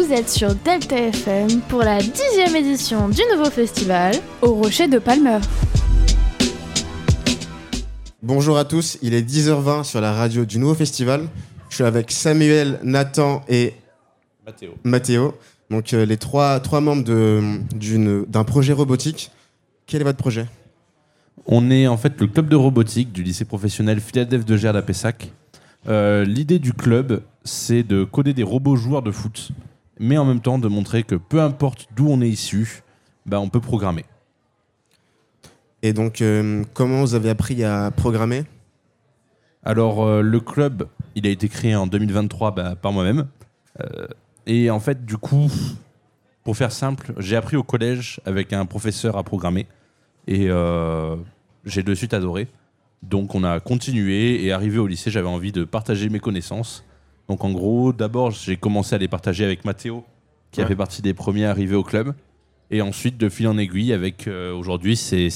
Vous êtes sur Delta FM pour la 10e édition du nouveau festival au Rocher de Palmer. Bonjour à tous, il est 10h20 sur la radio du nouveau festival. Je suis avec Samuel, Nathan et Mathéo. Donc les trois membres d'un projet robotique. Quel est votre projet ? On est en fait le club de robotique du lycée professionnel Philadelphe de Gers à Pessac. L'idée du club, c'est de coder des robots joueurs de foot, mais en même temps de montrer que peu importe d'où on est issu, on peut programmer. Et donc, comment vous avez appris à programmer ? Alors, le club, il a été créé en 2023 par moi-même. Et en fait, du coup, pour faire simple, j'ai appris au collège avec un professeur à programmer. Et j'ai de suite adoré. Donc, on a continué. Et arrivé au lycée, j'avais envie de partager mes connaissances. Donc, en gros, d'abord, j'ai commencé à les partager avec Mathéo, qui a fait partie des premiers arrivés au club. Et ensuite, de fil en aiguille, avec aujourd'hui, c'est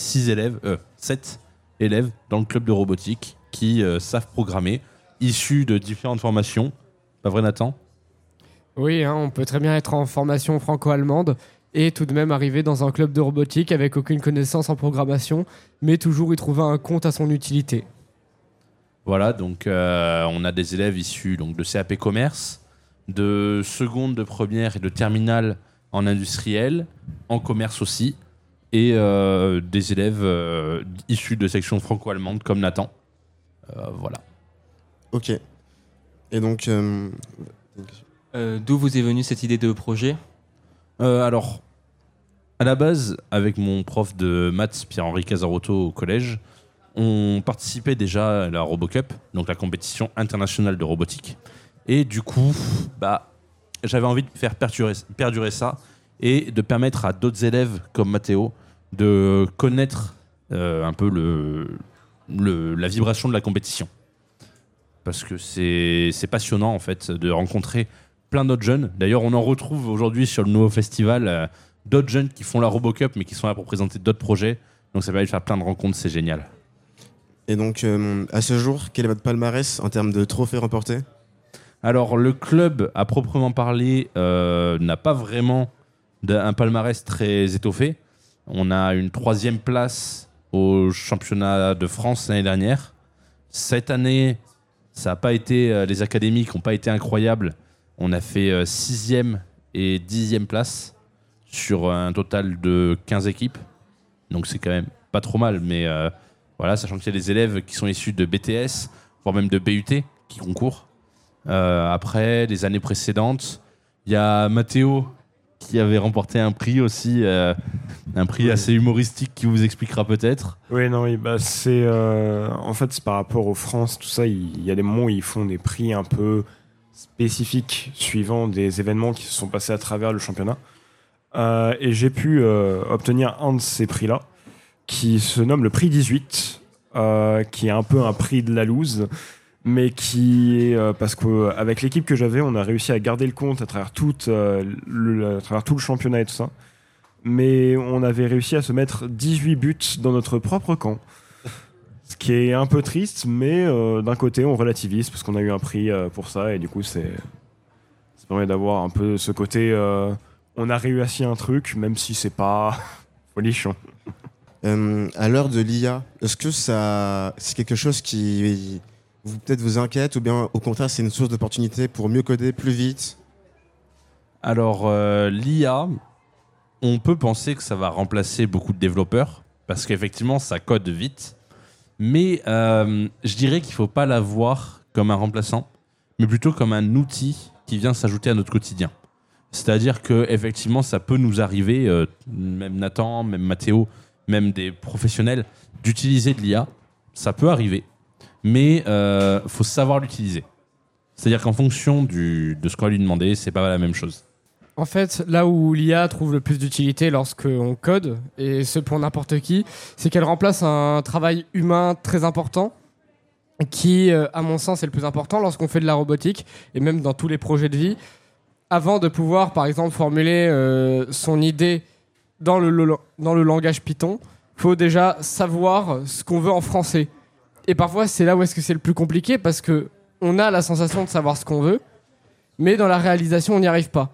7 élèves dans le club de robotique qui savent programmer, issus de différentes formations. Pas vrai, Nathan ? Oui, on peut très bien être en formation franco-allemande et tout de même arriver dans un club de robotique avec aucune connaissance en programmation, mais toujours y trouver un compte à son utilité. Voilà, donc on a des élèves issus donc, de CAP commerce, de seconde, de première et de terminale en industriel, en commerce aussi, et des élèves issus de sections franco-allemandes comme Nathan. Voilà. Ok. Et donc... d'où vous est venue cette idée de projet ? Alors, à la base, avec mon prof de maths, Pierre-Henri Casarotto, au collège, on participait déjà à la RoboCup, donc la compétition internationale de robotique. Et du coup, j'avais envie de faire perdurer ça et de permettre à d'autres élèves comme Mathéo de connaître un peu la vibration de la compétition. Parce que c'est passionnant en fait de rencontrer plein d'autres jeunes. D'ailleurs, on en retrouve aujourd'hui sur le nouveau festival d'autres jeunes qui font la RoboCup mais qui sont là pour présenter d'autres projets. Donc ça permet de faire plein de rencontres, c'est génial. Et donc, à ce jour, quel est votre palmarès en termes de trophées remportés ? Alors, le club, à proprement parler, n'a pas vraiment un palmarès très étoffé. On a une 3e place au championnat de France l'année dernière. Cette année, ça n'a pas été, les académiques n'ont pas été incroyables. On a fait 6e et 10e place sur un total de 15 équipes. Donc, c'est quand même pas trop mal, mais... Voilà, sachant qu'il y a des élèves qui sont issus de BTS, voire même de BUT, qui concourent. Après, les années précédentes, il y a Mathéo qui avait remporté un prix aussi, un prix assez humoristique qui vous expliquera peut-être. Oui, c'est en fait c'est par rapport aux France, tout ça. Il y a des moments où ils font des prix un peu spécifiques suivant des événements qui se sont passés à travers le championnat. Et j'ai pu obtenir un de ces prix-là, qui se nomme le prix 18, qui est un peu un prix de la loose, mais qui est parce qu'avec l'équipe que j'avais, on a réussi à garder le compte à travers tout le championnat et tout ça. Mais on avait réussi à se mettre 18 buts dans notre propre camp. Ce qui est un peu triste, mais d'un côté, on relativise parce qu'on a eu un prix pour ça, et du coup, ça permet d'avoir un peu ce côté on a réussi un truc, même si c'est pas folichon. À l'heure de l'IA, est-ce que c'est quelque chose qui peut-être vous inquiète, ou bien au contraire c'est une source d'opportunité pour mieux coder plus vite ? Alors l'IA, on peut penser que ça va remplacer beaucoup de développeurs parce qu'effectivement ça code vite, mais je dirais qu'il ne faut pas la voir comme un remplaçant, mais plutôt comme un outil qui vient s'ajouter à notre quotidien. C'est-à-dire qu'effectivement ça peut nous arriver, même Nathan, même Mathéo, même des professionnels, d'utiliser de l'IA. Ça peut arriver, mais faut savoir l'utiliser. C'est-à-dire qu'en fonction de ce qu'on va lui demander, c'est pas la même chose. En fait, là où l'IA trouve le plus d'utilité lorsqu'on code, et ce pour n'importe qui, c'est qu'elle remplace un travail humain très important, qui, à mon sens, est le plus important lorsqu'on fait de la robotique, et même dans tous les projets de vie. Avant de pouvoir, par exemple, formuler son idée dans le langage Python, il faut déjà savoir ce qu'on veut en français. Et parfois, c'est là où est-ce que c'est le plus compliqué, parce qu'on a la sensation de savoir ce qu'on veut, mais dans la réalisation, on n'y arrive pas.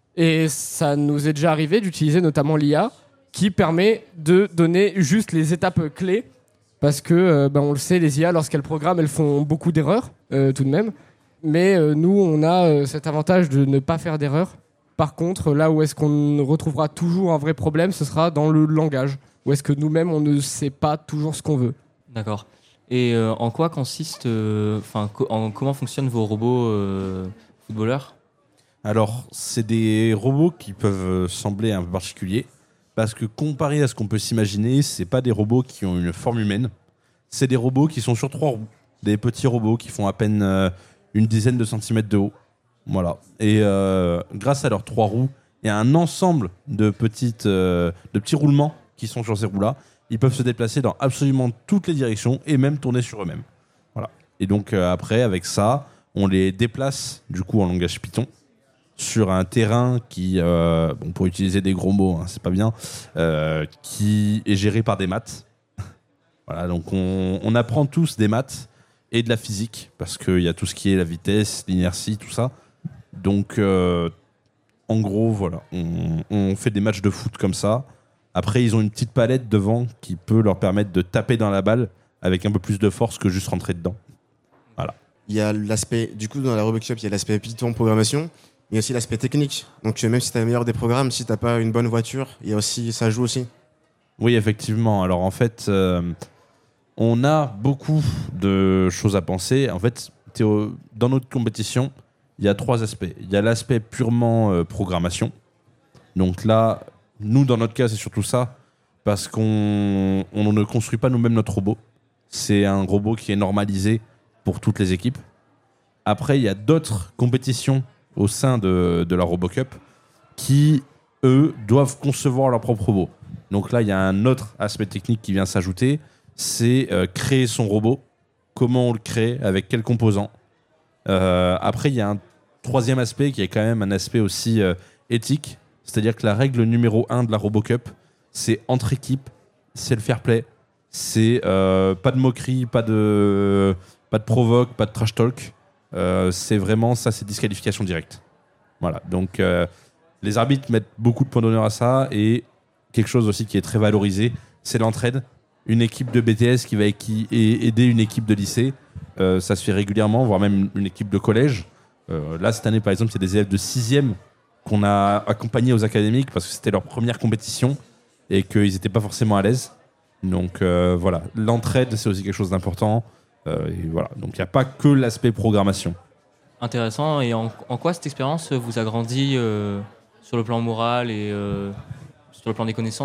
Et ça nous est déjà arrivé d'utiliser notamment l'IA qui permet de donner juste les étapes clés parce que, on le sait, les IA, lorsqu'elles programment, elles font beaucoup d'erreurs tout de même. Mais nous, on a cet avantage de ne pas faire d'erreurs. Par contre, là où est-ce qu'on retrouvera toujours un vrai problème, ce sera dans le langage. Où est-ce que nous-mêmes, on ne sait pas toujours ce qu'on veut. D'accord. Et en quoi consiste, comment fonctionnent vos robots footballeurs ? Alors, c'est des robots qui peuvent sembler un peu particuliers, parce que comparé à ce qu'on peut s'imaginer, c'est pas des robots qui ont une forme humaine. C'est des robots qui sont sur 3 roues, des petits robots qui font à peine une dizaine de centimètres de haut. Voilà. Et grâce à leurs 3 roues et à un ensemble de petits roulements qui sont sur ces roues-là, ils peuvent se déplacer dans absolument toutes les directions et même tourner sur eux-mêmes. Voilà. Et donc après, avec ça, on les déplace du coup en langage Python sur un terrain qui, pour utiliser des gros mots, hein, c'est pas bien, qui est géré par des maths. Voilà, donc on apprend tous des maths et de la physique parce qu'il y a tout ce qui est la vitesse, l'inertie, tout ça. Donc en gros, voilà, on fait des matchs de foot comme ça. Après, ils ont une petite palette devant qui peut leur permettre de taper dans la balle avec un peu plus de force que juste rentrer dedans. Voilà. Il y a l'aspect, du coup, dans la Robot Cup, il y a l'aspect Python programmation, mais aussi l'aspect technique. Donc, même si tu as le meilleur des programmes, si tu n'as pas une bonne voiture, il y a aussi, ça joue aussi. Oui, effectivement. Alors, en fait, on a beaucoup de choses à penser. En fait, dans notre compétition, il y a 3 aspects. Il y a l'aspect purement programmation. Donc là, nous, dans notre cas, c'est surtout ça, parce qu'on ne construit pas nous-mêmes notre robot. C'est un robot qui est normalisé pour toutes les équipes. Après, il y a d'autres compétitions au sein de la RoboCup qui, eux, doivent concevoir leur propre robot. Donc là, il y a un autre aspect technique qui vient s'ajouter, c'est créer son robot. Comment on le crée, avec quels composants. Après, il y a un 3e aspect qui est quand même un aspect aussi éthique. C'est-à-dire que la règle numéro 1 de la RoboCup, c'est entre équipes, c'est le fair play, c'est pas de moquerie, pas de provoque, pas de trash talk. C'est vraiment ça, c'est disqualification directe. Voilà, donc les arbitres mettent beaucoup de points d'honneur à ça et quelque chose aussi qui est très valorisé, c'est l'entraide. Une équipe de BTS qui va aider une équipe de lycée, ça se fait régulièrement, voire même une équipe de collège. Là, cette année, par exemple, c'est des élèves de 6e qu'on a accompagnés aux académiques parce que c'était leur première compétition et qu'ils n'étaient pas forcément à l'aise. Donc voilà, l'entraide, c'est aussi quelque chose d'important. Et voilà. Donc il n'y a pas que l'aspect programmation. Intéressant. Et en quoi cette expérience vous a grandi sur le plan moral et sur le plan des connaissances ?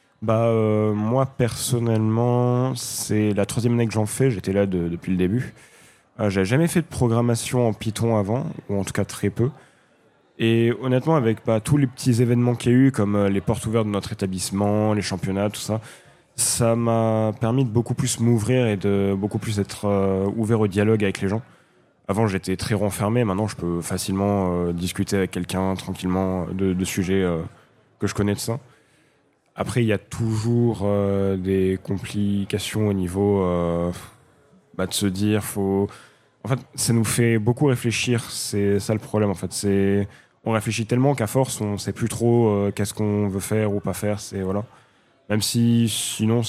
Moi, personnellement, c'est la 3e année que j'en fais. J'étais là depuis le début. J'avais jamais fait de programmation en Python avant, ou en tout cas très peu. Et honnêtement, avec tous les petits événements qu'il y a eu, comme les portes ouvertes de notre établissement, les championnats, tout ça, ça m'a permis de beaucoup plus m'ouvrir et de beaucoup plus être ouvert au dialogue avec les gens. Avant, j'étais très renfermé. Maintenant, je peux facilement discuter avec quelqu'un tranquillement de sujets que je connais de ça. Après, il y a toujours des complications au niveau de se dire, En fait, ça nous fait beaucoup réfléchir. C'est ça le problème. En fait, on réfléchit tellement qu'à force, on sait plus trop qu'est-ce qu'on veut faire ou pas faire. Voilà. Même si, sinon,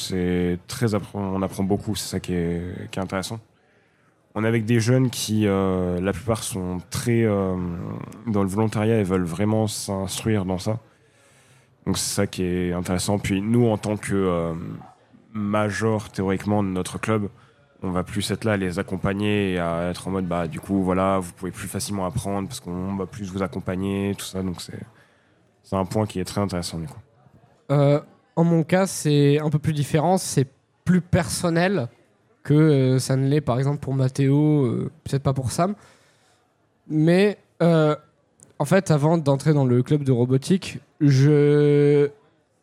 on apprend beaucoup. C'est ça qui est intéressant. On est avec des jeunes qui, la plupart, sont très dans le volontariat et veulent vraiment s'instruire dans ça. Donc c'est ça qui est intéressant. Puis nous, en tant que major théoriquement de notre club, on va plus être là à les accompagner et à être en mode du coup voilà, vous pouvez plus facilement apprendre parce qu'on va plus vous accompagner, tout ça. Donc c'est un point qui est très intéressant du coup. En mon cas, c'est un peu plus différent, c'est plus personnel que ça ne l'est par exemple pour Mathéo, peut-être pas pour Sam. Mais en fait, avant d'entrer dans le club de robotique, j'avais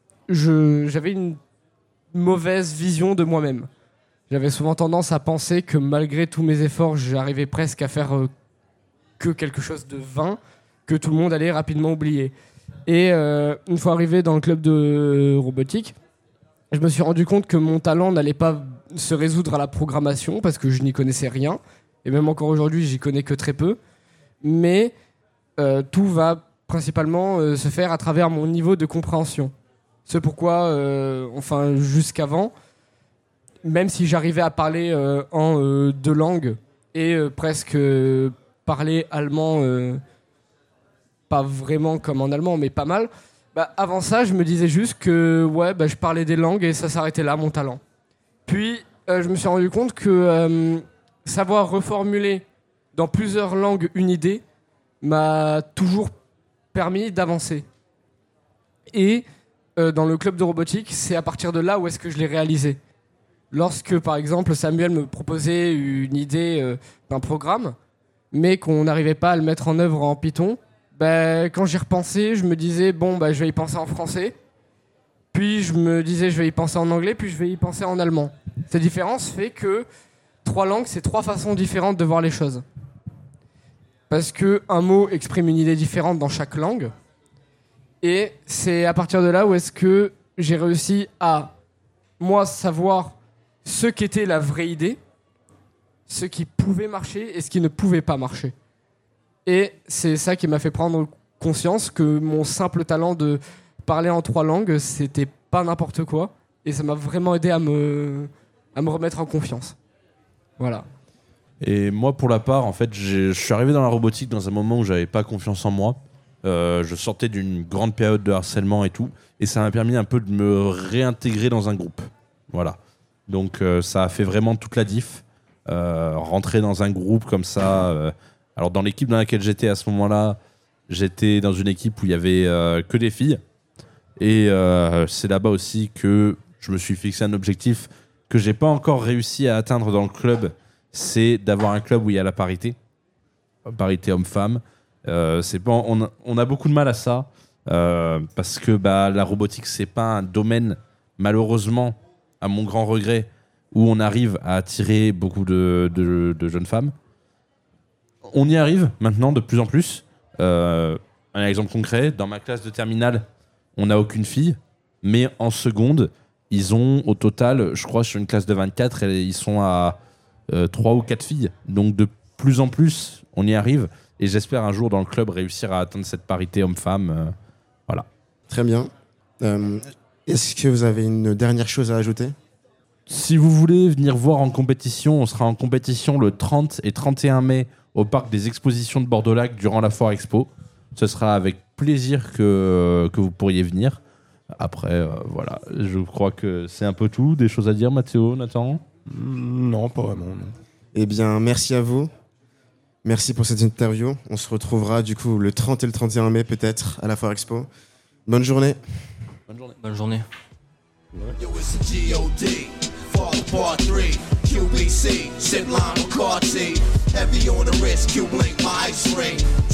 une mauvaise vision de moi-même. J'avais souvent tendance à penser que malgré tous mes efforts, j'arrivais presque à faire que quelque chose de vain, que tout le monde allait rapidement oublier. Et une fois arrivé dans le club de robotique, je me suis rendu compte que mon talent n'allait pas se résoudre à la programmation parce que je n'y connaissais rien. Et même encore aujourd'hui, j'y connais que très peu. Mais tout va principalement se faire à travers mon niveau de compréhension. C'est pourquoi, jusqu'avant, même si j'arrivais à parler en 2 langues et presque parler allemand, pas vraiment comme en allemand, mais pas mal, avant ça, je me disais juste que je parlais des langues et ça s'arrêtait là, mon talent. Puis, je me suis rendu compte que savoir reformuler dans plusieurs langues une idée m'a toujours permis d'avancer. Et dans le club de robotique, c'est à partir de là où est-ce que je l'ai réalisé. Lorsque, par exemple, Samuel me proposait une idée d'un programme, mais qu'on n'arrivait pas à le mettre en œuvre en Python, quand j'y repensais, je me disais, je vais y penser en français. Puis je me disais, je vais y penser en anglais, puis je vais y penser en allemand. Cette différence fait que 3 langues, c'est 3 façons différentes de voir les choses. Parce qu'un mot exprime une idée différente dans chaque langue. Et c'est à partir de là où est-ce que j'ai réussi à, moi, savoir ce qu'était la vraie idée, ce qui pouvait marcher et ce qui ne pouvait pas marcher. Et c'est ça qui m'a fait prendre conscience que mon simple talent de parler en 3 langues, c'était pas n'importe quoi. Et ça m'a vraiment aidé à me remettre en confiance. Voilà. Et moi, pour la part, en fait, je suis arrivé dans la robotique dans un moment où j'avais pas confiance en moi. Je sortais d'une grande période de harcèlement et tout, et ça m'a permis un peu de me réintégrer dans un groupe. Voilà. Donc ça a fait vraiment toute la diff. Rentrer dans un groupe comme ça. Alors dans l'équipe dans laquelle j'étais à ce moment-là, j'étais dans une équipe où il y avait que des filles, et c'est là-bas aussi que je me suis fixé un objectif que j'ai pas encore réussi à atteindre dans le club. C'est d'avoir un club où il y a la parité homme-femme. On a beaucoup de mal à ça parce que la robotique, c'est pas un domaine, malheureusement, à mon grand regret, où on arrive à attirer beaucoup de jeunes femmes. On y arrive maintenant de plus en plus. Un exemple concret, dans ma classe de terminale, on n'a aucune fille, mais en seconde, ils ont au total, je crois, sur une classe de 24, ils sont à 3 ou 4 filles. Donc de plus en plus, on y arrive. Et j'espère un jour dans le club réussir à atteindre cette parité homme-femme. Voilà. Très bien. Est-ce que vous avez une dernière chose à ajouter ? Si vous voulez venir voir en compétition, on sera en compétition le 30 et 31 mai au parc des expositions de Bordeaux-Lac durant la Foire Expo. Ce sera avec plaisir que vous pourriez venir. Après, voilà, je crois que c'est un peu tout. Des choses à dire, Mathéo, Nathan ? Non, pas vraiment. Non. Eh bien, merci à vous. Merci pour cette interview. On se retrouvera du coup le 30 et le 31 mai peut-être à la Foire Expo. Bonne journée. Bonne journée. Yo, it's a G.O.D. Fall Part 3. QBC. Sit line on car T. Heavy on the wrist. Q-Blink, my ice ring.